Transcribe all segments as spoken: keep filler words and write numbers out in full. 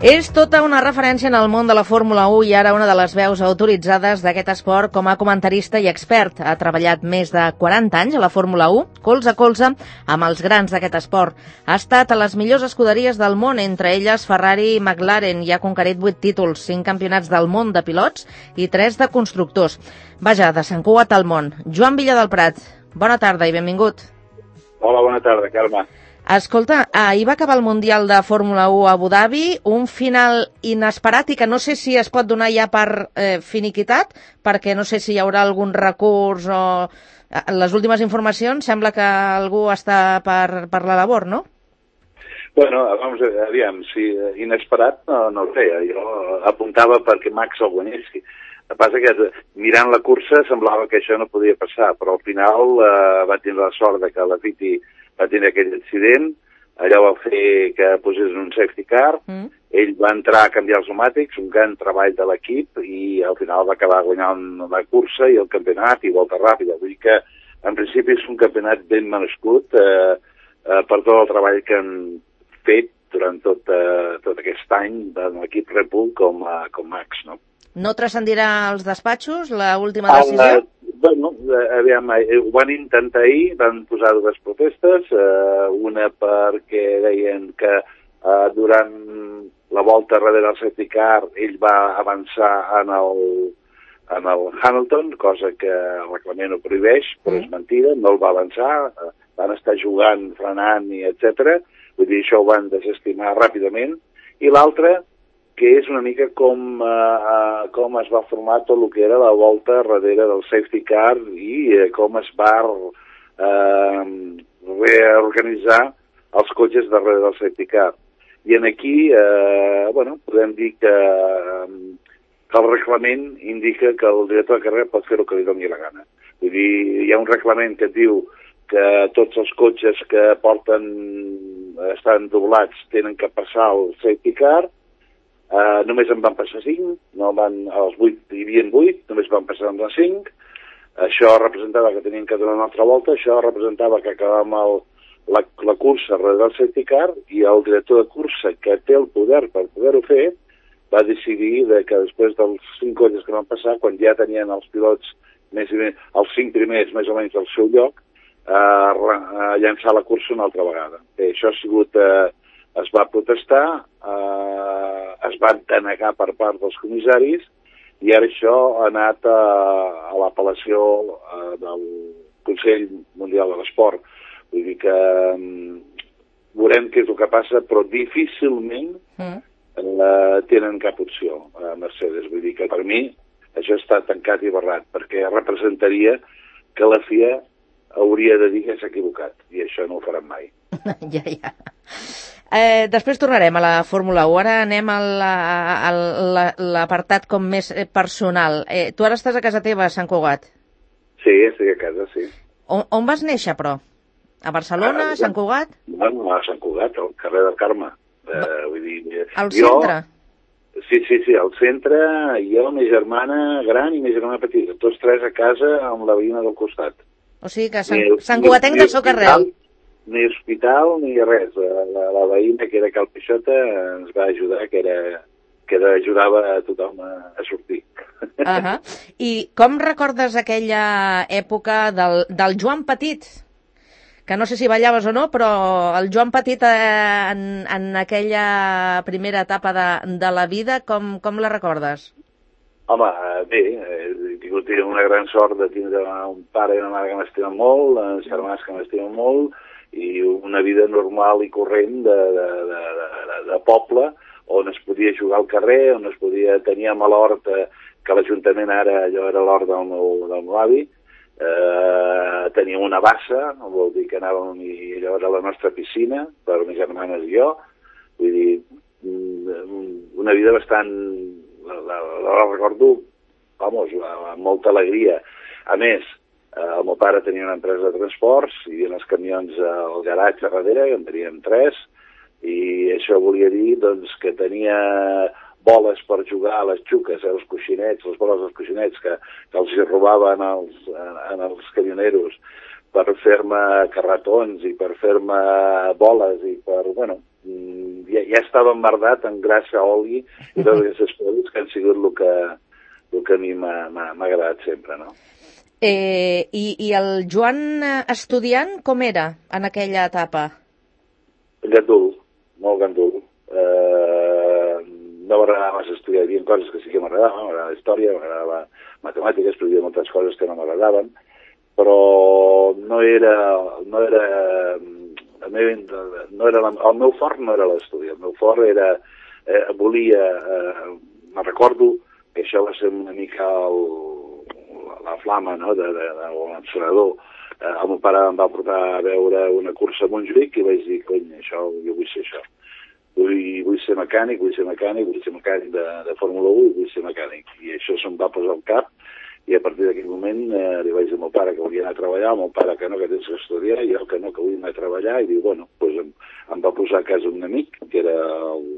És tota una referència en el món de la Fórmula u i ara una de les veus autoritzades d'aquest esport com a comentarista i expert. Ha treballat més de quaranta anys a la Fórmula u, colze a colze amb els grans d'aquest esport. Ha estat a les millors escuderies del món, entre elles Ferrari i McLaren, i ha conquerit vuit títols, cinc campionats del món de pilots i tres de constructors. Vaja, de Sant Cugat al món. Joan Villa del Prat, bona tarda i benvingut. Hola, bona tarda, Carme. Escolta, ahir va acabar el Mundial de Fórmula u a Abu Dhabi, un final inesperat i que no sé si es pot donar ja per eh, finiquitat, perquè no sé si hi haurà algun recurs o... Les últimes informacions sembla que algú està per, per la labor, no? Bueno, vamos a ver, aviam, si inesperat no, no ho sé, jo apuntava perquè Max el guanyessi. El que passa que mirant la cursa semblava que això no podia passar, però al final eh, va tenir la sort de que la Viti va tenir aquell accident, allò va fer que posés un safety car, mm. ell va entrar a canviar els pneumàtics, un gran treball de l'equip, i al final va acabar guanyant la cursa i el campionat i volta ràpida. Vull dir que, en principi, és un campionat ben merescut eh, eh, per tot el treball que han fet durant tot, eh, tot aquest any de l'equip Red Bull com, uh, com Max, no? No transcendirà als despatxos l'última decisió? El, bueno, aviam, ho van intentar ahir, van posar dues protestes, eh, una perquè deien que eh, durant la volta darrere del safety car ell va avançar en el, en el Hamilton, cosa que el reglament ho prohibeix, però és mentida, no el va avançar, eh, van estar jugant, frenant i etcètera. Vull dir, això ho van desestimar ràpidament. I l'altra, que és una mica com, uh, com es va formar tot el que era la volta darrere del safety car i uh, com es va uh, reorganitzar els cotxes darrere del safety car. I en aquí, uh, bueno, podem dir que, uh, que el reglament indica que el director de carrera pot fer el que li doni la gana. Vull dir, hi ha un reglament que diu que tots els cotxes que porten, estan doblats, tenen que passar el safety car. Uh, només en van passar cinc, no van, als vuit hi havia vuit, només van passar amb les cinc. Això representava que tenien que donar una altra volta, això representava que acabàvem el, la, la cursa darrere del safety car i el director de cursa, que té el poder per poder-ho fer, va decidir de que després dels cinc cotxes que van passar, quan ja tenien els pilots més i més, els cinc primers més o menys al seu lloc, uh, a llançar la cursa una altra vegada. Bé, això ha sigut... Uh, es va protestar, eh, es va denegar per part dels comissaris i ara això ha anat a, a l'apel·lació eh, del Consell Mundial de l'Esport. Vull dir que um, veurem què és el que passa, però difícilment mm. eh, tenen cap opció a Mercedes. Vull dir que per mi això està tancat i barrat, perquè representaria que la F I A hauria de dir que s'ha equivocat, i això no ho faran mai. ja, ja. Eh, després tornarem a la Fórmula u. Ara anem a l'apartat com més personal. Eh, tu ara estàs a casa teva, a Sant Cugat? Sí, estic a casa, sí. On, on vas néixer, però? A Barcelona, a Sant Cugat? Bueno, a Sant Cugat, al carrer del Carme. Eh, vull dir, al centre? Jo, sí, sí, sí, al centre, jo, mi germana gran i mi germana petita, tots tres a casa amb la veïna del costat. O sigui que Sant, Sant Cugatenc de soc arrel. Ni hospital ni res. La, la, la veïna, que era Cal Peixota, ens va ajudar, que era que ajudava a tothom a, a sortir. Uh -huh. I com recordes aquella època del, del Joan Petit? Que no sé si ballaves o no, però el Joan Petit eh, en, en aquella primera etapa de, de la vida, com, com la recordes? Home, bé, he tingut una gran sort de tindre un pare i una mare que m'estimen molt, uns germans que m'estimen molt, i una vida normal i corrent de, de, de, de, de poble, on es podia jugar al carrer, on es podia tenir a l'hort, que l'Ajuntament ara, allò era l'hort del meu, del meu avi, eh, teníem una bassa, vol dir que anàvem, i allò era la nostra piscina, per mis germanes i jo, vull dir, una vida bastant, la, la, la recordo, vamos, amb molta alegria. A més, el meu pare tenia una empresa de transports, hi havia els camions al garatge darrere, en teníem tres, i això volia dir doncs, que tenia boles per jugar a les xuques, als coixinets, les boles dels coixinets que, que els hi robaven els, en els camioneros, per fer-me carretons i per fer-me boles i per, bueno, ja, ja estava embardat en grassa, oli i totes aquestes coses que han sigut el que, el que a mi m'ha agradat sempre, no? Eh, i, I el Joan estudiant com era en aquella etapa? Gandul, molt gandul. Eh, no m'agradava massa estudiar, hi havia coses que sí que m'agradaven, m'agradava la història, m'agradava matemàtiques, però hi havia moltes coses que no m'agradaven, però no era, no era, el meu, no era la, el meu fort no era l'estudi, el meu fort era, eh, volia, eh, me recordo que això va ser una mica el, la flama, no?, de, de, de, o l'encenedor. Eh, el meu pare em va portar a veure una cursa a Montjuïc i vaig dir, cony, això, jo vull ser això. Vull, vull ser mecànic, vull ser mecànic, vull ser mecànic de, de Fórmula u i vull ser mecànic. I això se'm va posar al cap i a partir d'aquell moment eh, li vaig dir al meu pare que volia anar a treballar, al meu pare que no, que tens que estudiar, i jo que no, que vull anar a treballar, i diu, bueno, doncs em, em va posar a casa un amic, que era el,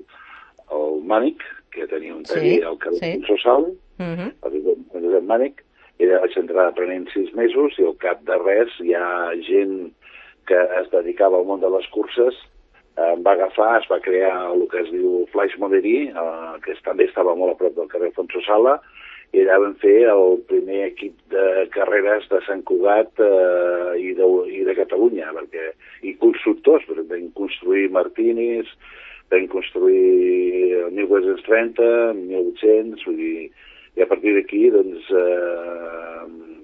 el Mànic, que tenia un taller sí, al carrer sí. Social, uh -huh. el Josep Mànic, i allà vaig entrar aprenent sis mesos i al cap de res hi ha gent que es dedicava al món de les curses, eh, em va agafar, es va crear el que es diu Flaix Moderí, eh, que també estava molt a prop del carrer Alfonso Sala, i allà vam fer el primer equip de carreres de Sant Cugat eh, i, de, i de Catalunya, perquè, i constructors, perquè vam construir Martinis, vam construir el mil vuit-cents trenta, mil vuit-cents, vull dir, i a partir d'aquí, doncs, eh,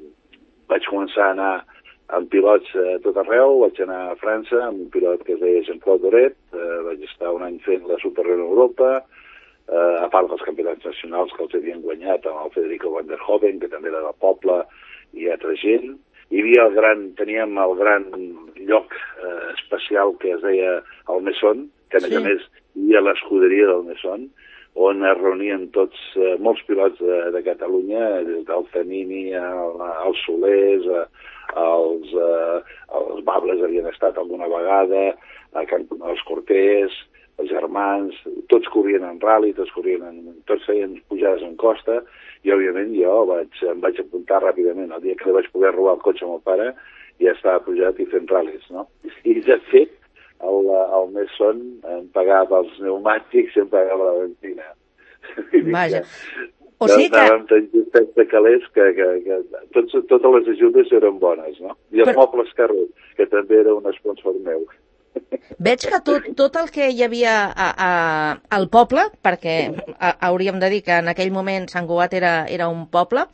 vaig començar a anar amb pilots a tot arreu, vaig anar a França amb un pilot que es deia Jean-Claude Doret, eh, vaig estar un any fent la Superreno Europa, eh, a part dels campionats nacionals que els havien guanyat amb el Federico Van der Hoven, que també era del poble, i altra gent. Hi havia el gran, teníem el gran lloc eh, especial que es deia el Messon, que a més sí. a més hi havia l'escuderia del Messon, on es reunien tots, eh, molts pilots de, de Catalunya, des del Zanini als Solers, als, eh, els Bables havien estat alguna vegada, els Cortés, els germans, tots corrien en rally, tots corrien en, tots feien pujades en costa, i òbviament jo vaig, em vaig apuntar ràpidament. El dia que li vaig poder robar el cotxe al meu pare, ja estava pujat i fent ral·lis, no? I de fet, el, el Messon em pagava els pneumàtics i em pagava la benzina. Vaja. O sigui que... Anàvem tan justet de calés que, que, que tots, totes les ajudes eren bones, no? I els Però... mobles Carrer, que també era un sponsor meu. Veig que tot, tot el que hi havia a, a, al poble, perquè a, hauríem de dir que en aquell moment Sant Cugat era, era un poble,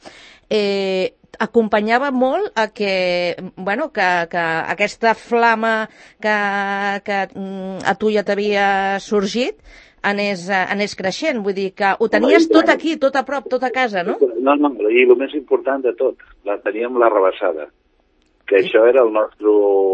eh, acompanyava molt a que, bueno, que, que aquesta flama que, que a tu ja t'havia sorgit anés, anés creixent. Vull dir que ho tenies tot aquí, tot a prop, tot a casa, no? No, no, i el més important de tot, la teníem la rebassada, que això era el nostre,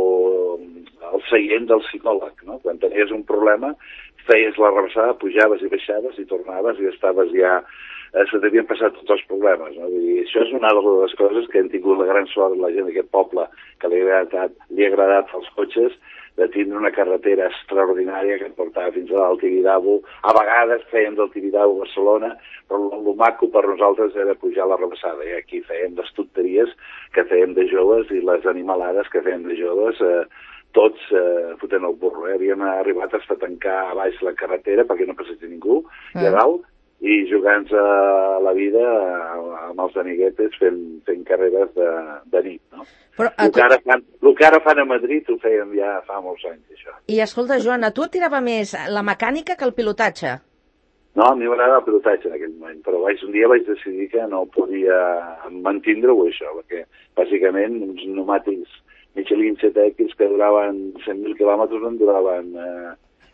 el seient del psicòleg, no? Quan tenies un problema, feies la rebassada, pujaves i baixaves i tornaves i estaves ja... se t'havien passat tots els problemes, no? Vull dir, això és una de les coses que hem tingut la gran sort de la gent d'aquest poble, que li ha agradat, li ha agradat als cotxes, de tindre una carretera extraordinària que et portava fins a l'Alt Tibidabo. A vegades fèiem del Tibidabo a Barcelona, però el maco per nosaltres era pujar la rebassada, i aquí fèiem les tonteries que fèiem de joves i les animalades que fèiem de joves, eh, tots eh, fotent el burro. Eh? Havíem arribat a tancar a baix la carretera perquè no passés ningú, mm. i a dalt, i jugant a la vida amb els amiguetes fent, fent carreres de, de nit, no? Però el, que ara fan, el que ara fan a Madrid ho fèiem ja fa molts anys, això. I escolta, Joan, a tu et tirava més la mecànica que el pilotatge? No, a mi m'agradava el pilotatge en aquell moment, però vaig, un dia vaig decidir que no podia mantindre-ho, això, perquè bàsicament uns pneumàtics Michelin set X que duraven cent mil quilòmetres en duraven... Eh,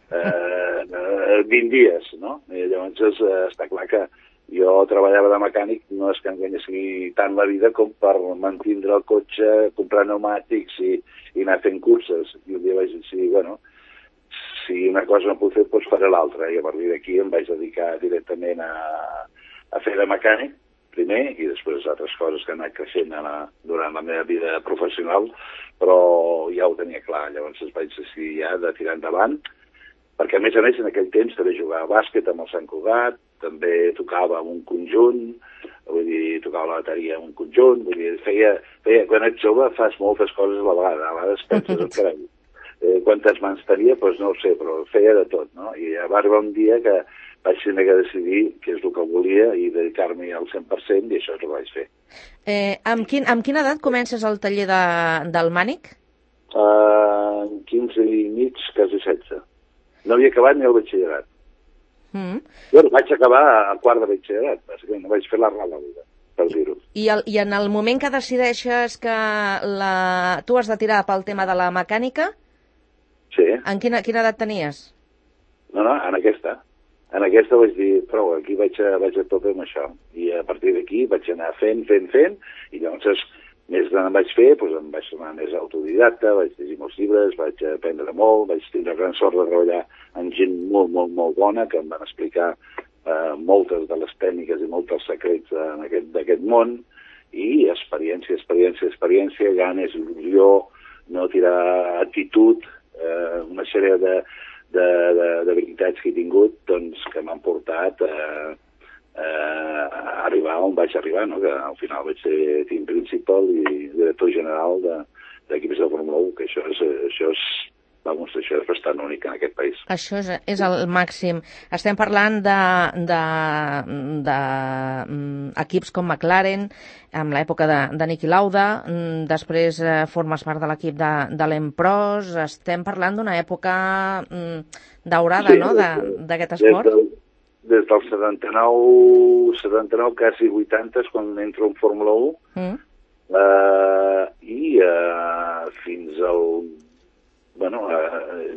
Eh, vint dies, no? I llavors eh, està clar que jo treballava de mecànic, no és que em guanyessi tant la vida com per mantindre el cotxe, comprar pneumàtics i, i anar fent curses. I un dia vaig decidir, bueno, si una cosa no puc fer, doncs faré l'altra. I a partir d'aquí em vaig dedicar directament a, a fer de mecànic, primer, i després altres coses que han anat creixent a la, durant la meva vida professional, però ja ho tenia clar. Llavors vaig decidir ja de tirar endavant, perquè a més a més en aquell temps també jugava a bàsquet amb el Sant Cugat, també tocava en un conjunt, vull dir, tocava la bateria en un conjunt, vull dir, feia, feia, quan ets jove fas moltes coses a la vegada, a vegades penses, carai, eh, quantes mans tenia, doncs no ho sé, però feia de tot, no? I va arribar un dia que vaig tenir que decidir què és el que volia i dedicar-m'hi al cent per cent, i això és el que vaig fer. Eh, amb, quin, amb quina edat comences el taller de, del Mànic? Uh, quinze i mig, quasi setze. No havia acabat ni el batxillerat. Mm. Bueno, vaig acabar a quart de batxillerat, bàsicament, no vaig fer la rala vida, per dir-ho. I, el, I en el moment que decideixes que la... tu has de tirar pel tema de la mecànica, sí. En quina, quina edat tenies? No, no, en aquesta. En aquesta vaig dir, prou, aquí vaig a, vaig a tope amb això. I a partir d'aquí vaig anar fent, fent, fent, i llavors, més gran em vaig fer, doncs em vaig tornar més autodidacta, vaig llegir molts llibres, vaig aprendre molt, vaig tindre gran sort de treballar amb gent molt, molt, molt bona, que em van explicar eh, moltes de les tècniques i molts dels secrets d'aquest món, i experiència, experiència, experiència, ganes, il·lusió, no tirar actitud, eh, una sèrie de de, de, de habilitats que he tingut, doncs, que m'han portat eh, eh, a arribar on vaig arribar, no? Que al final vaig ser team principal i director general d'equips de, de Fórmula u, que això és, això és, vamos, això és bastant únic en aquest país. Això és, és el màxim. Estem parlant de, de, de um, equips com McLaren, amb l'època de, de Niki Lauda, um, després uh, formes part de l'equip de, de l'Empros, estem parlant d'una època um, daurada, sí, no?, d'aquest esport. Des, del, des del setanta-nou, setanta-nou, quasi vuitanta, quan entro en Fórmula u, mm. uh, i uh, fins al bueno, eh,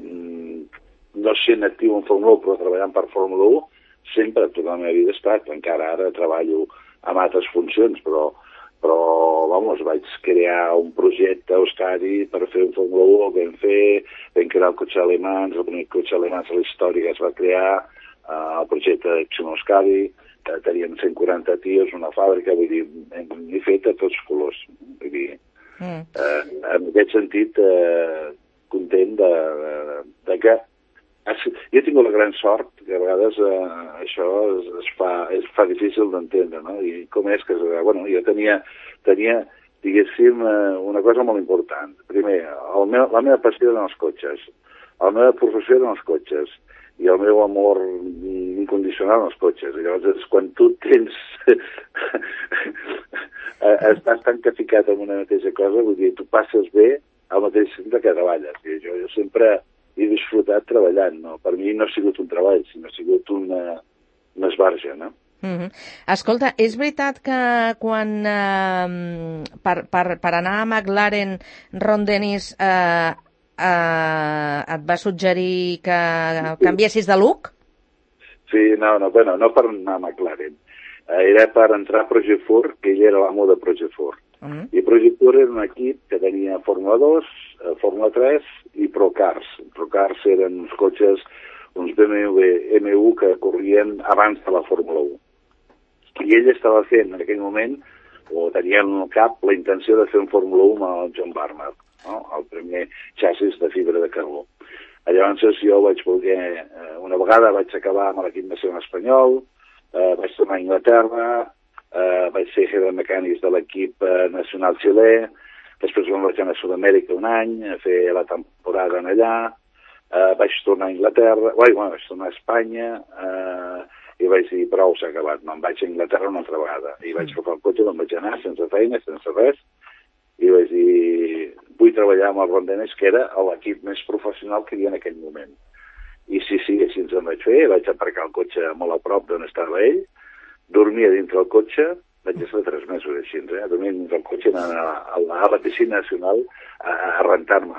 no sent actiu en Fórmula u, però treballant per Fórmula u, sempre, tota la meva vida he estat, encara ara treballo amb altres funcions, però, però vamos, vaig crear un projecte a Euskadi per fer un Fórmula u, el vam fer, vam crear el cotxe alemany, el primer cotxe alemany de la història que es va crear, eh, el projecte d'Exxon Euskadi, eh, teníem cent quaranta tios, una fàbrica, vull dir, hem, hem fet a tots colors, vull dir, mm. eh, en aquest sentit, eh, content de, de, de que jo he tingut la gran sort que a vegades eh, això es, es, fa, es fa difícil d'entendre, no? I com és que, bueno, jo tenia, tenia diguéssim, eh, una cosa molt important. Primer, el meu, la meva passió eren els cotxes, la meva professió eren els cotxes, i el meu amor incondicional en els cotxes. I llavors, quan tu tens... estàs tan ficat en una mateixa cosa, vull dir, tu passes bé al mateix centre que treballes. I jo, jo sempre he disfrutat treballant, no? Per mi no ha sigut un treball, sinó ha sigut una, una esbarja, no? Mm-hmm. Escolta, és veritat que quan eh, per, per, per anar a McLaren, Ron Dennis eh, eh, et va suggerir que canviessis de look? Sí, no, no, bueno, no per anar a McLaren. Eh, era per entrar a Progetford, que ell era l'amo de Progetford. Uh-huh. I Progetford era un equip que tenia Fórmula dos, eh, Fórmula tres i Procars. Procars eren uns cotxes, uns B M W M u que corrien abans de la Fórmula u. I ell estava fent en aquell moment, o tenia en el cap, la intenció de fer un Fórmula u amb el John Barnard, no? El primer xassis de fibra de carbó. Llavors jo vaig voler, eh, una vegada vaig acabar amb l'equip nacional espanyol, eh, vaig tornar a Anglaterra, eh, vaig ser jefe de mecànics de l'equip eh, nacional xilè, després vam vaig anar a Sud-amèrica un any, a fer la temporada en allà, eh, vaig tornar a Anglaterra, oi, bueno, vaig tornar a Espanya, eh, i vaig dir, prou, s'ha acabat, me'n vaig a Anglaterra una altra vegada. I vaig agafar el cotxe, me'n vaig anar sense feina, sense res, i vaig dir, vull treballar amb el Ron Dennis, que era l'equip més professional que hi havia en aquell moment. I sí, sí, així ens en vaig fer, vaig aparcar el cotxe molt a prop d'on estava ell, dormia dintre el cotxe, vaig estar tres mesos així, eh? Dormia dintre el cotxe, anant a, a, a la piscina nacional a, a rentar-me.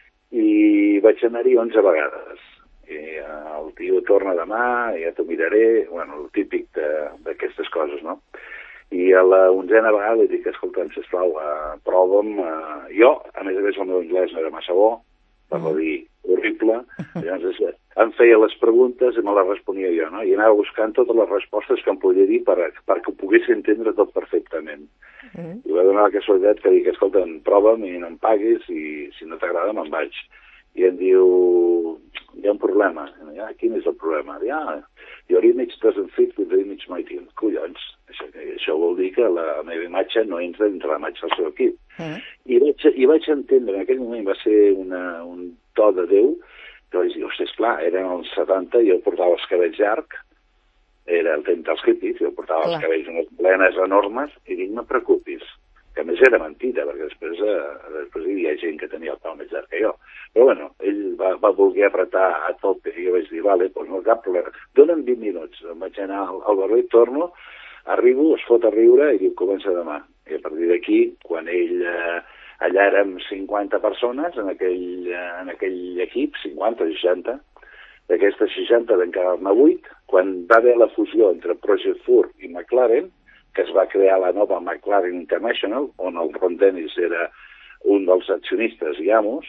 I vaig anar-hi onze vegades. I el tio torna demà, ja t'ho miraré, bueno, el típic d'aquestes coses, no? I a la onzena vegada li dic, escolta'm, sisplau, uh, prova'm. Uh, jo, a més a més, el meu anglès no era massa bo, per no dir horrible, llavors em feia les preguntes i me les responia jo, no? I anava buscant totes les respostes que em podia dir per, perquè ho pogués entendre tot perfectament. Mm. I va donar la casualitat que dic, escolta'm, prova'm i no em paguis i si no t'agrada me'n vaig. i em diu, hi ha un problema. Ah, quin és el problema? Diu, ah, your image doesn't fit with the image my team. Collons, això, això vol dir que la meva imatge no entra dintre la imatge del seu equip. Mm. I, vaig, I vaig entendre, en aquell moment va ser una, un to de Déu, que vaig dir, ostres, clar, eren els setanta, jo portava els cabells llargs, era el temps dels hippies, jo portava clar. Els cabells unes plenes enormes, i dic, no et preocupis, que a més era mentida, perquè després, eh, després hi havia gent que tenia el pèl més llarg que jo. Però bueno, ell va, va voler apretar a tope, i jo vaig dir, vale, doncs no cap problema, dona'm vint minuts, em vaig anar al, al barber, torno, arribo, es fot a riure i diu, comença demà. I a partir d'aquí, quan ell, eh, allà érem cinquanta persones en aquell, eh, en aquell equip, cinquanta o seixanta, d'aquestes seixanta vam quedar-ne vuit, quan va haver la fusió entre Project Fur i McLaren, que es va crear la nova McLaren International, on el Ron Dennis era un dels accionistes i amos,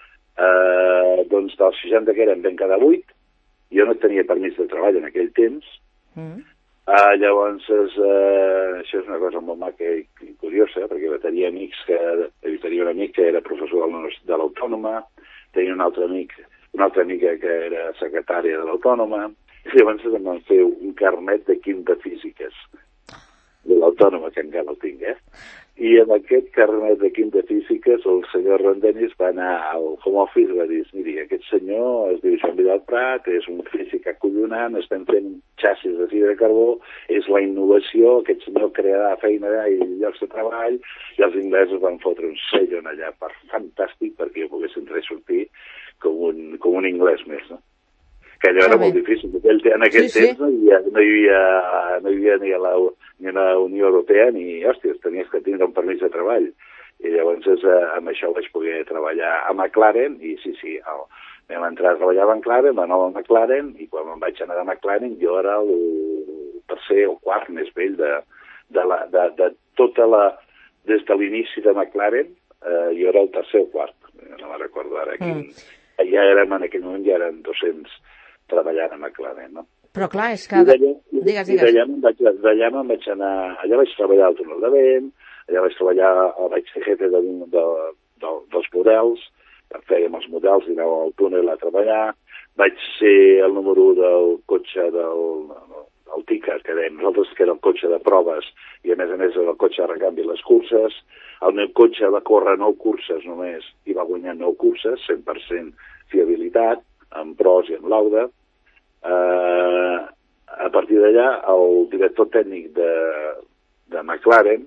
eh, doncs dels seixanta que eren vam quedar vuit, jo no tenia permís de treball en aquell temps, mm. Uh, llavors, uh, això és una cosa molt maca i curiosa, perquè tenia amics que, tenia un amic que era professor de l'Autònoma, tenia un altre amic, una altra amica que era secretària de l'Autònoma, i llavors em van fer un carnet de quinta físiques de l'Autònoma, que encara el tinc, eh? I amb aquest carnet de quinta físiques el senyor Rondenis va anar al home office i va dir, miri, aquest senyor es diu Joan Vidal Prat, és un físic acollonant, estem fent xassis de fibra de carbó, és la innovació, aquest senyor crearà feina i llocs de treball, i els inglesos van fotre un sello allà per fantàstic perquè jo pogués entrar i sortir com un, com un anglès més, no? Que allò era molt difícil. En aquell sí, temps sí. No, hi havia, no, hi havia, no hi havia ni a la, ni a la Unió Europea ni, hòsties, tenies que tindre un permís de treball. I llavors eh, amb això vaig poder treballar a McLaren i sí, sí, el, vam entrar a treballar a McLaren, la nova McLaren, i quan me'n vaig anar de McLaren jo era el tercer o quart més vell de, de, la, de, de tota la... Des de l'inici de McLaren, eh, jo era el tercer o quart, no me'n recordo ara. Quin, mm. Ja érem, en aquell moment ja eren dos-cents treballant a McLaren, no? Però clar, és que... D'allà, digues, digues. D'allà me'n vaig, d'allà me'n vaig anar... Allà vaig treballar al túnel de vent, allà vaig treballar, vaig ser jefe de, de, de, dels models, fèiem els models i anàvem al túnel a treballar, vaig ser el número u del cotxe del, del Tica, que dèiem nosaltres, que era el cotxe de proves, i a més a més era el cotxe de recanvi les curses. El meu cotxe va córrer nou curses només, i va guanyar nou curses, cent per cent fiabilitat, amb pros i amb lauda. Uh, a partir d'allà, el director tècnic de, de McLaren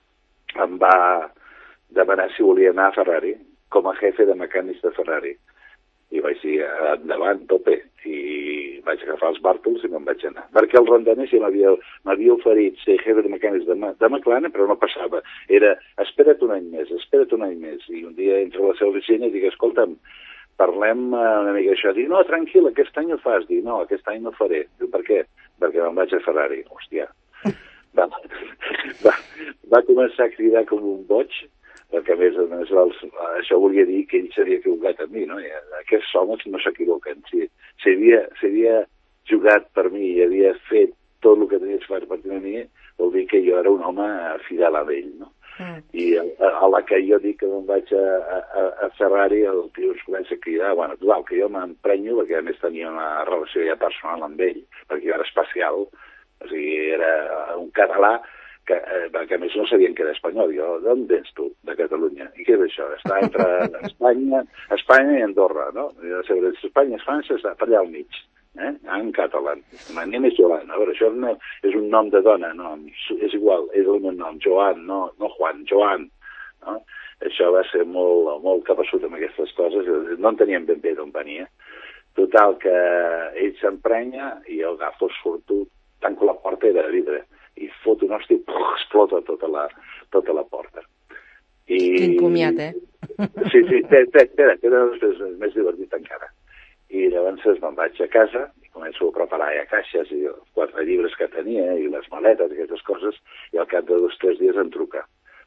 em va demanar si volia anar a Ferrari, com a jefe de mecànics de Ferrari. I vaig dir, endavant, tope. I vaig agafar els bàrtols i me'n vaig anar. Perquè el Ron Dennis m'havia oferit ser jefe de mecànics de, de McLaren, però no passava. Era, espera't un any més, espera't un any més. I un dia entro a la seva oficina i dic, escolta'm, parlem una mica d'això. Dic, no, tranquil, aquest any ho fas. Dic, no, aquest any no ho faré. Dic, per què? Perquè me'n vaig a Ferrari. Hòstia. Va, va, va començar a cridar com un boig, perquè a més, a més els, això volia dir que ell s'havia equivocat amb mi, no? I aquests homes no s'equivoquen. Si, si, havia, si havia jugat per mi i havia fet tot el que tenia que fer per mi, vol dir que jo era un home fidel a ell, no? Mm. I a, a la que jo dic que me'n vaig a, a, a Ferrari, el tio es comença a cridar, bueno, total, que jo m'emprenyo, perquè a més tenia una relació ja personal amb ell, perquè jo era especial, o sigui, era un català que, eh, que a més no sabien que era espanyol. Jo, d'on vens tu? De Catalunya. I què és això? Està entre Espanya, Espanya i Andorra, no? Espanya, França, està per allà al mig, eh? En català. Anem és Joan. A veure, això no, és un nom de dona, no? És igual, és el meu nom, Joan, no, no Juan, Joan. No? Això va ser molt, molt capaçut amb aquestes coses, no en teníem ben bé d'on venia. Total, que ell s'emprenya i jo agafo, surto, tanco la porta i de vidre, i foto un hòstia i explota tota la, tota la porta. I... Quin comiat, eh? Sí, sí, espera, espera, que és més divertit encara. I llavors me'n vaig a casa i començo a preparar ja caixes i els quatre llibres que tenia i les maletes i aquestes coses, i al cap de dos o tres dies em truca.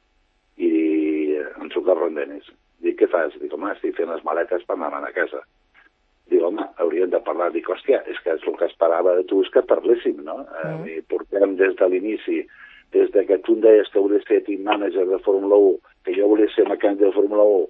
I em truca el Ron Dennis. Dic, què fas? Dic, home, estic fent les maletes per anar a casa. Dic, home, hauríem de parlar. Dic, hòstia, és que és el que esperava de tu és que parléssim, no? Mm. Eh, portem des de l'inici, des de que tu em deies que volies ser team manager de Fórmula u, que jo volia ser mecànic de Fórmula u,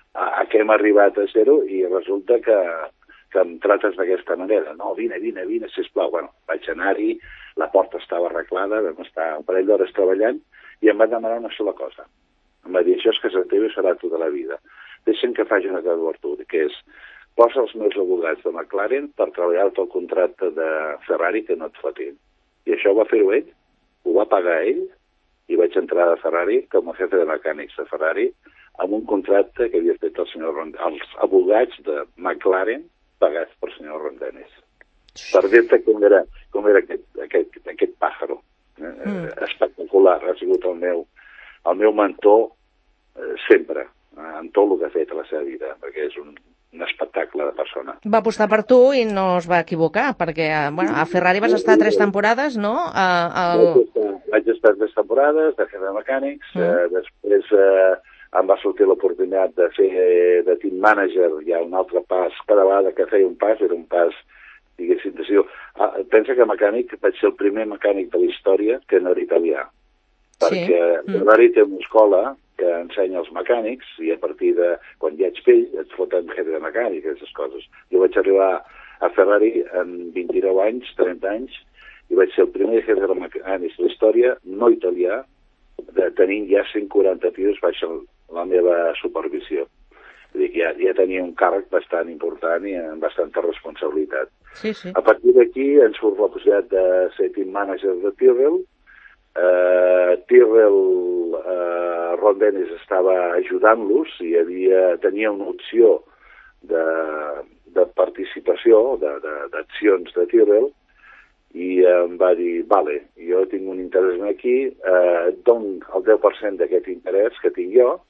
a, a què hem arribat a ser-ho, i resulta que, que em trates d'aquesta manera. No, vine, vine, vine, sisplau. Bueno, vaig anar-hi, la porta estava arreglada, vam estar un parell d'hores treballant, i em va demanar una sola cosa. Em va dir, això és casa teva i serà tota la vida. Deixa'm que faci una cosa per tu, que és, posa els meus abogats de McLaren per treballar-te el contracte de Ferrari que no et fotin. I això ho va fer-ho ell, ho va pagar ell, i vaig entrar a Ferrari com a jefe de mecànics de Ferrari amb un contracte que havia fet el senyor Ron- els abogats de McLaren pagats pel senyor Ron Dennis. Per dir-te com era, com era aquest, aquest, aquest pàjaro. Eh? Mm. Espectacular, ha sigut el meu, el meu mentor eh, sempre, eh, en tot el que ha fet a la seva vida, perquè és un, un espectacle de persona. Va apostar per tu i no es va equivocar, perquè bueno, a Ferrari vas estar tres temporades, no? A, el... vaig, estar, vaig estar tres temporades de jefe de mecànics, mm. eh, després eh, em va sortir l'oportunitat de fer de team manager, ja un altre pas, cada vegada que feia un pas, era un pas, diguéssim, decisió. Ah, pensa que mecànic vaig ser el primer mecànic de la història que no era italià, perquè sí. Ferrari mm. té una escola que ensenya els mecànics, i a partir de, quan ja ets vell, et foten jefe de mecànic, aquestes coses. Jo vaig arribar a Ferrari en vint-i-nou anys, trenta anys, i vaig ser el primer jefe de mecànics de la història, no italià, de tenint ja cent quaranta tios baix la meva supervisió. Vull dir que ja, ja tenia un càrrec bastant important i amb bastanta responsabilitat. Sí, sí. A partir d'aquí ens surt la possibilitat de ser team manager de Tyrrell. Uh, Tyrrell, uh, Ron Dennis estava ajudant-los i havia, tenia una opció de, de participació, d'accions de, de, de Tyrrell, i em va dir, vale, jo tinc un interès aquí, eh, et dono el deu per cent d'aquest interès que tinc jo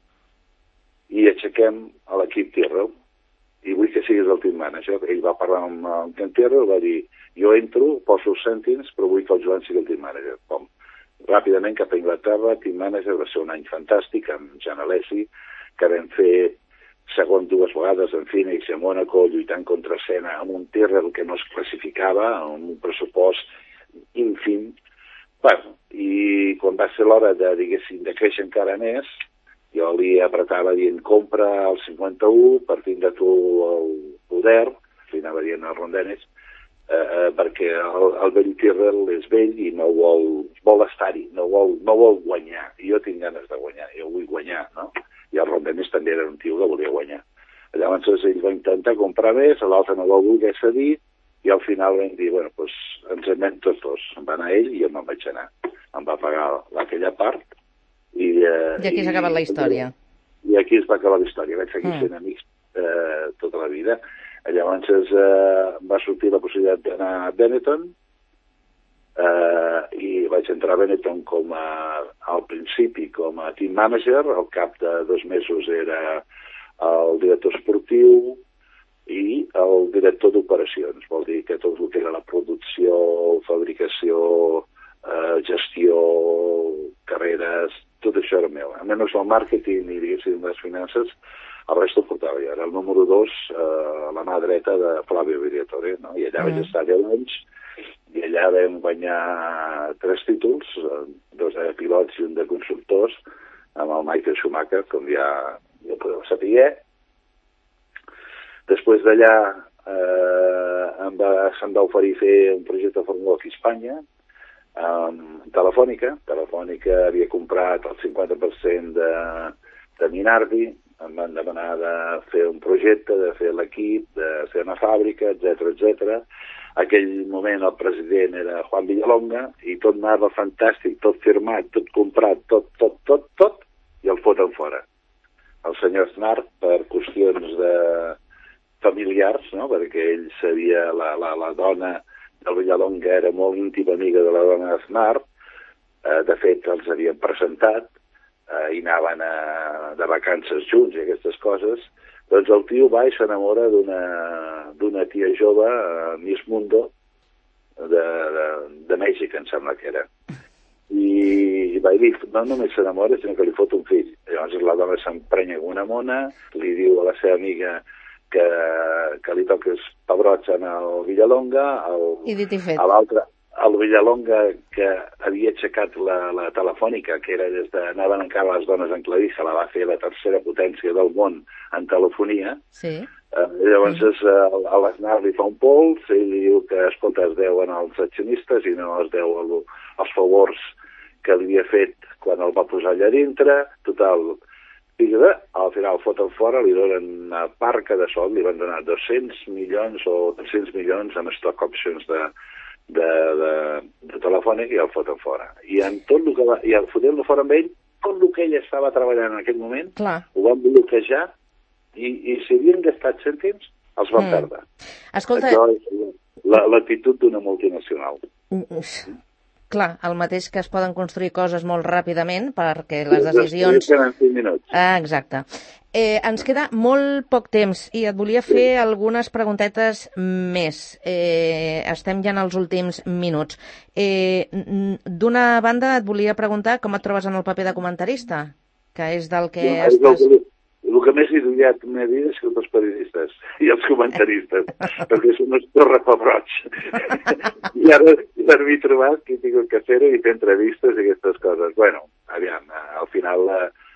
i aixequem a l'equip Tyrrell i vull que siguis el team manager. Ell va parlar amb el Ken Tyrrell, va dir, jo entro, poso els cèntims, però vull que el Joan sigui el team manager. Com? Ràpidament cap a Inglaterra, team manager, va ser un any fantàstic amb Jan Alesi, que vam fer segon dues vegades en Phoenix i a Mónaco, lluitant contra Senna amb un Tyrrell que no es classificava, amb un pressupost ínfim. Bueno, i quan va ser l'hora de, diguéssim, de créixer encara més, jo li apretava dient, compra el cinquanta-u, partint de tu el poder, li anava dient a Ron Dennis, eh, perquè el, el vell Tyrrell és vell i no vol, vol estar-hi, no vol, no vol guanyar. I jo tinc ganes de guanyar, jo vull guanyar, no? I el Ron Dennis també era un tio que volia guanyar. Llavors ell va intentar comprar més, l'altre no va voler cedir, i al final vam dir, bueno, doncs ens anem tots dos. Em va anar ell i jo me'n vaig anar. Em va pagar aquella part. I, eh, I aquí s'ha acabat la història. I aquí es va acabar la història. Vaig seguir sent mm. amics eh, tota la vida. Llavors eh, va sortir la possibilitat d'anar a Benetton, eh, i vaig entrar a Benetton com a, al principi com a team manager. Al cap de dos mesos era el director esportiu i el director d'operacions. Vol dir que tot el que era la producció, fabricació, eh, gestió, carreres, tot això era meu. A menys el màrqueting i, diguéssim, les finances, el resto ho portava jo. Era el número dos, eh, la mà dreta de Flavio Briatore, no? I allà mm. vaig estar deu anys, i allà vam guanyar tres títols, dos de pilots i un de constructors, amb el Michael Schumacher, com ja, ja podeu saber. Després d'allà eh, em va, se'm va oferir fer un projecte de Fórmula aquí a Espanya, amb Telefònica. Telefònica havia comprat el cinquanta per cent de, de Minardi, em van demanar de fer un projecte, de fer l'equip, de fer una fàbrica, etcètera, etcètera. Aquell moment el president era Juan Villalonga i tot anava fantàstic, tot firmat, tot comprat, tot, tot, tot, tot, i el foten fora. El senyor Aznar, per qüestions de familiars, no? Perquè ell sabia, la, la, la dona del Villalonga era molt íntima amiga de la dona Aznar, eh, de fet els havien presentat, eh, i anaven a, de vacances junts i aquestes coses. Doncs el tio va i s'enamora d'una d'una tia jove, uh, Miss Mundo, de, de, de Mèxic, em sembla que era. I va dir, no només s'enamora, sinó que li fot un fill. Llavors la dona s'emprenya com una mona, li diu a la seva amiga que, que li toques pebrots en el Villalonga, el, I dit i fet. A l'altre el Villalonga, que havia aixecat la, la telefònica, que era des de... anaven encara les dones en clavissa, la va fer la tercera potència del món en telefonia. Sí. Eh, llavors, sí. a, a l'Aznar li fa un pols, ell diu que, escolta, es deuen als accionistes i no es deu als favors que li havia fet quan el va posar allà dintre. Total, i al final foten fora, li donen una parca de sol, li van donar dos-cents milions o tres-cents milions en stock options de de, de, de telefònic i el foten fora. I en tot el que va, i el fotent-lo fora amb ell, tot el que ell estava treballant en aquell moment, clar, ho van bloquejar i, i si havien gastat cèntims, els van mm. perdre. Escolta... Això és l'actitud d'una multinacional. Mm. Clar, el mateix que es poden construir coses molt ràpidament perquè les decisions... Sí, en cinc minuts. Ah, exacte. Eh, ens queda molt poc temps i et volia fer sí. algunes preguntetes més. Eh, estem ja en els últims minuts. Eh, D'una banda, et volia preguntar com et trobes en el paper de comentarista, que és del que no, estàs... El, el que més idoiat m'he dit és que els periodistes i els comentaristes, perquè són uns torres pebrots. I ara per mi trobat que he tingut que fer-ho i fer entrevistes i aquestes coses. Bueno, aviam, al final...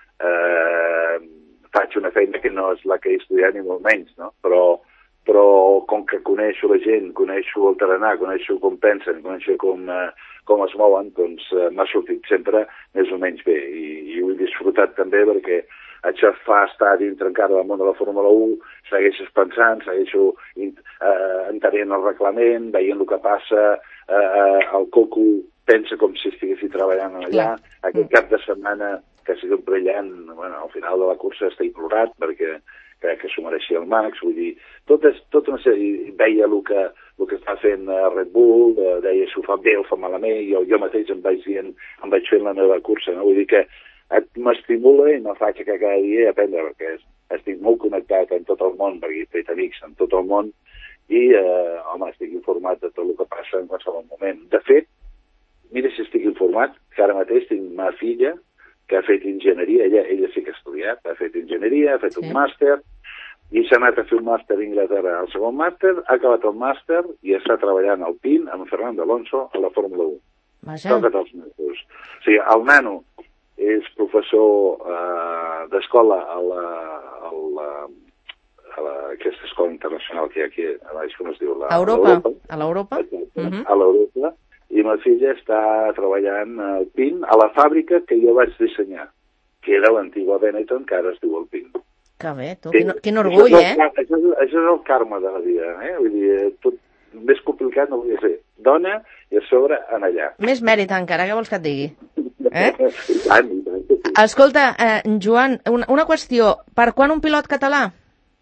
Eh, faig una feina que no és la que he estudiat ni molt menys, no? Però, però com que coneixo la gent, coneixo el tarannà, coneixo com pensen, coneixo com, eh, com es mouen, doncs eh, m'ha sortit sempre més o menys bé. I, i ho he disfrutat també perquè això fa estar dintre encara del món de la Fórmula u, segueixes pensant, segueixo eh, entenent el reglament, veient el que passa, eh, el Coco pensa com si estiguessi treballant allà, aquest cap de setmana que ha sigut brillant, bueno, al final de la cursa està implorat perquè crec que s'ho mereixia el Max, vull dir, tot, és, tot una sèrie, veia el que, el que està fent Red Bull, deia si ho fa bé o fa malament, i jo, jo mateix em vaig dient, em vaig fent la meva cursa, no? Vull dir que m'estimula i me faig que cada dia aprendre, perquè estic molt connectat en tot el món, perquè he fet amics en tot el món, i, eh, home, estic informat de tot el que passa en qualsevol moment. De fet, mira si estic informat, que ara mateix tinc ma filla, que ha fet enginyeria, ella, ella sí que ha estudiat, ha fet enginyeria, ha fet sí. un màster, i s'ha anat a fer un màster a Inglaterra. El segon màster, ha acabat el màster i està treballant al P I N amb Fernando Alonso a la Fórmula u. Vaja. Toca't els mesos. O sigui, el nano és professor eh, d'escola a la, a la, a la, aquesta escola internacional que hi ha aquí, a baix, com es diu? La, a Europa. A l'Europa? Uh -huh. A l'Europa. I ma filla està treballant al P I N, a la fàbrica que jo vaig dissenyar, que era l'antiga Benetton, que ara es diu el P I N. Que bé, tu, quin, quin orgull, això eh? El, això, és, això és el karma de la vida, eh? Vull dir, tot més complicat no volia ser. Dona i a sobre en allà. Més mèrit encara, què vols que et digui? Eh? I tant, i tant, sí. Escolta, eh, Joan, una, una qüestió. Per quan un pilot català?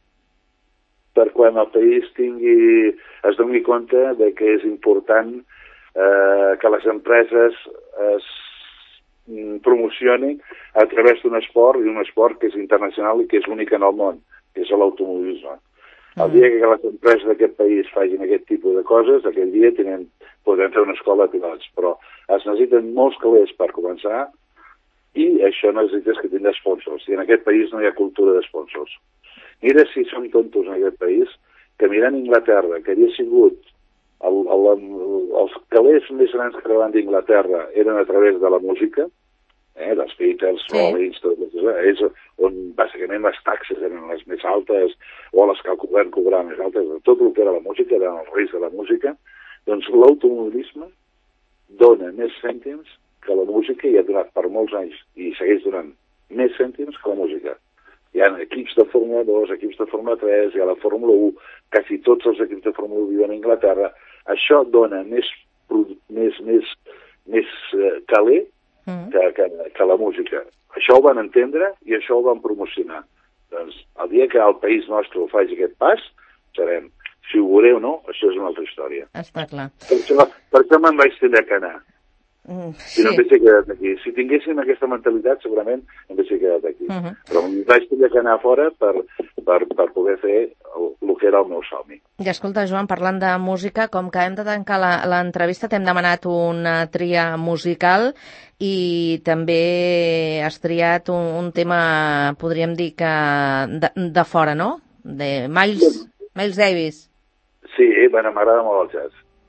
Per quan el país tingui, es doni compte de que és important Eh, que les empreses es promocionin a través d'un esport, i un esport que és internacional i que és únic en el món, que és l'automobilisme. Mm. El dia que les empreses d'aquest país facin aquest tipus de coses, aquell dia tenen, podem fer una escola de pilots, però es necessiten molts calés per començar i això necessites que tingui sponsors, i en aquest país no hi ha cultura de sponsors. Mira si som tontos en aquest país, que mirant Inglaterra, que havia sigut El, el, el, els calés més grans que van d'Inglaterra eren a través de la música, eh, dels Beatles, sí. Rollins, tot això, és on bàsicament les taxes eren les més altes, o les que el govern cobrava més altes, tot el que era la música, eren els reis de la música. Doncs l'automobilisme dona més cèntims que la música, i ha donat per molts anys, i segueix donant més cèntims que la música. Hi ha equips de Fórmula dos, equips de Fórmula tres, hi ha la Fórmula u, quasi tots els equips de Fórmula u viuen a Anglaterra. Això dona més, més, més, més eh, caler mm. que, que, que la música. Això ho van entendre i això ho van promocionar. Doncs el dia que el país nostre ho faci aquest pas, serem. Si ho veureu o no, això és una altra història. Està clar. Per això, per això me'n vaig tenir que anar. Mm, sí. Si no m'hagués quedat aquí. Si tinguéssim aquesta mentalitat, segurament m'hagués quedat aquí. Uh -huh. Però em vaig tenir que anar fora per, per, per poder fer el, el que era el meu somni. I escolta, Joan, parlant de música, com que hem de tancar l'entrevista, t'hem demanat una tria musical i també has triat un, un tema, podríem dir que de, de fora, no? De Miles, Miles Davis. Sí, bueno, m'agrada molt el jazz.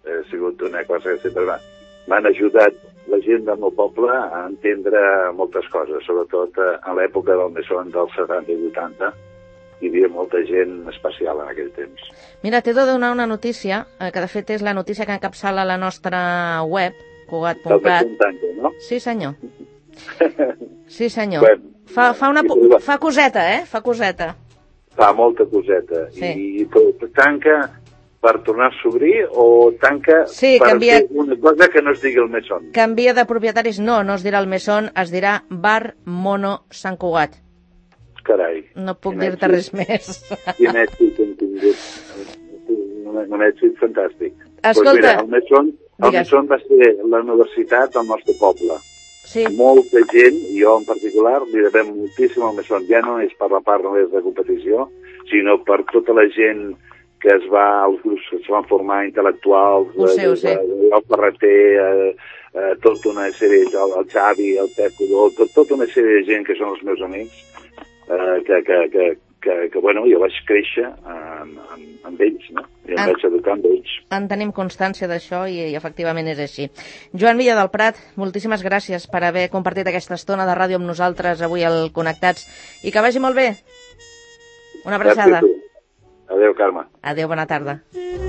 ha sigut una cosa que sempre m'han ajudat la gent del meu poble a entendre moltes coses, sobretot en l'època del Mesón dels setanta i vuitanta. Hi havia molta gent especial en aquell temps. Mira, t'he de donar una notícia, que de fet és la notícia que encapçala la nostra web, cugat punt cat. No? Sí, senyor. Sí, senyor. Bueno, fa, fa, una, fa coseta, eh? Fa coseta. Fa molta coseta. Sí. I tanca per tornar a s'obrir o tanca sí, per canvia... fer una cosa que no es digui el Mesón? Canvia de propietaris. No, no es dirà el Mesón, es dirà Bar Mono Sant Cugat. Carai. No puc dir-te res més. Quin èxit hem tingut. Un èxit fantàstic. Escolta... Pues mira, el Mesón, el Mesón va ser la universitat del nostre poble. Sí. Molta gent, jo en particular, li devem moltíssim al Mesón. Ja no és per la part només de competició, sinó per tota la gent que es va, els grups que es van formar intel·lectuals, ho sé, ho sé. el Ferreter, eh, eh, tota una sèrie, el, el Xavi, el Pep Codó, tot, tota una sèrie de gent que són els meus amics, eh, que, que, que, que, que, bueno, jo vaig créixer amb, amb, amb ells, no? I em en, vaig educar amb ells. En tenim constància d'això i, i efectivament és així. Joan Villa del Prat, moltíssimes gràcies per haver compartit aquesta estona de ràdio amb nosaltres avui al Connectats i que vagi molt bé. Una abraçada. Adéu, Carme. Adéu, bona tarda.